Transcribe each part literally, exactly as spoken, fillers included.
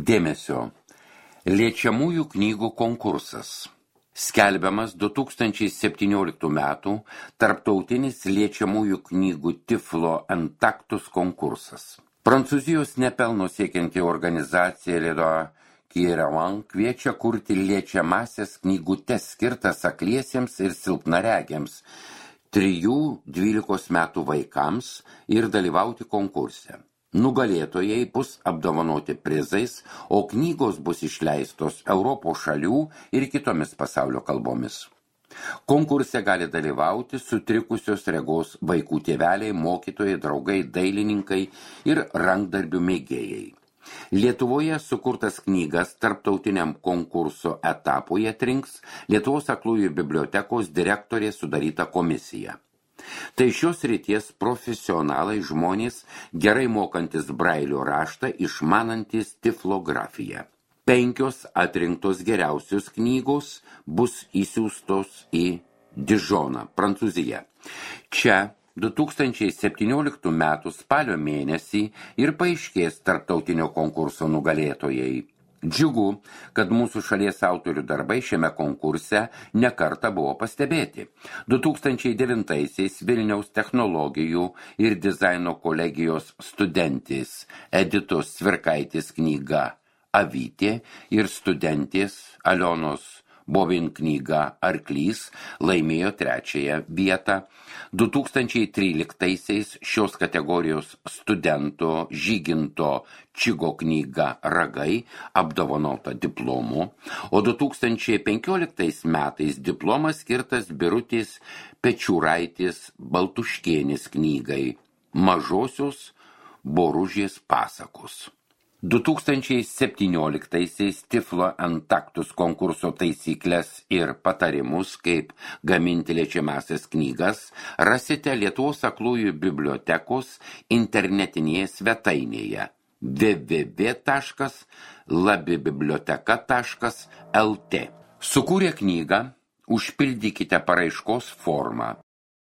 Dėmesio. Liečiamųjų knygų konkursas. Skelbiamas du tūkstančiai septynioliktų metų tarptautinis liečiamųjų knygų Tiflo Entactus konkursas. Prancūzijos nepelno siekianti organizacija Leroy Merlin kviečia kurti liečiamąsias knygutes skirtas akliesiems ir silpnaregiams trijų dvylikos metų vaikams ir dalyvauti konkurse. Nugalėtojai bus apdovanoti prizais, o knygos bus išleistos Europos šalių ir kitomis pasaulio kalbomis. Konkurse gali dalyvauti sutrikusios regos vaikų tėveliai, mokytojai, draugai, dailininkai ir rankdarbių mėgėjai. Lietuvoje sukurtas knygas tarptautiniam konkurso etapui atrinks Lietuvos aklųjų bibliotekos direktorė sudaryta komisija. Tai šios srities profesionalai žmonės, gerai mokantis brailio raštą, išmanantis tiflografiją. Penkios atrinktos geriausios knygos bus įsiųstos į Dižoną, Prancūziją. Čia du tūkstančiai septynioliktų metų spalio mėnesį ir paaiškės tarptautinio konkurso nugalėtojai. Džiugu, kad mūsų šalies autorių darbai šiame konkurse nekartą buvo pastebėti. du tūkstančiai devintaisiais Vilniaus technologijų ir dizaino kolegijos studentės Editos Cvirkaitės knyga Avytė ir studentės Alionos Bovin knyga Arklys laimėjo trečiąją vietą. du tūkstančiai tryliktaisiais šios kategorijos studento Žyginto Čigo knyga Ragai apdovanota diplomu, o du tūkstančiai penkioliktais metais diplomas skirtas Birutės Pečiūraitės Baltuškienės knygai Mažosios Boružės pasakos. du tūkstančiai septynioliktaisiais Tiflo Entactus konkurso taisyklės ir patarimus, kaip gaminti liečiamąsias knygas, rasite Lietuvos aklųjų bibliotekos internetinėje svetainėje w w w taškas labibiblioteka taškas l t. Sukūrę knygą, užpildykite paraiškos formą.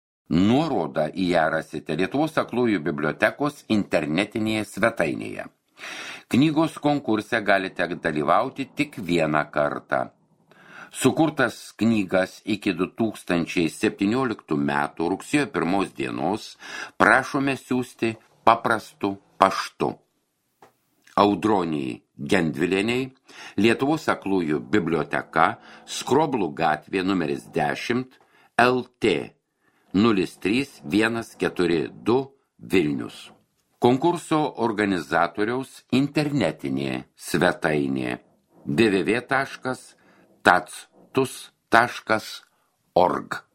Nuorodą į ją rasite Lietuvos aklųjų bibliotekos internetinėje svetainėje. Knygos konkurse galite dalyvauti tik vieną kartą. Sukurtas knygas iki du tūkstančiai septynioliktų metų rugsėjo pirmos dienos prašome siųsti paprastu paštu. Audroniai Gendvilieniai, Lietuvos aklųjų biblioteka, Skroblų gatvė numeris dešimt, L T nulis trys vienas keturi du Vilnius. Konkurso organizatoriaus internetinė svetainė w w w taškas tactus taškas org.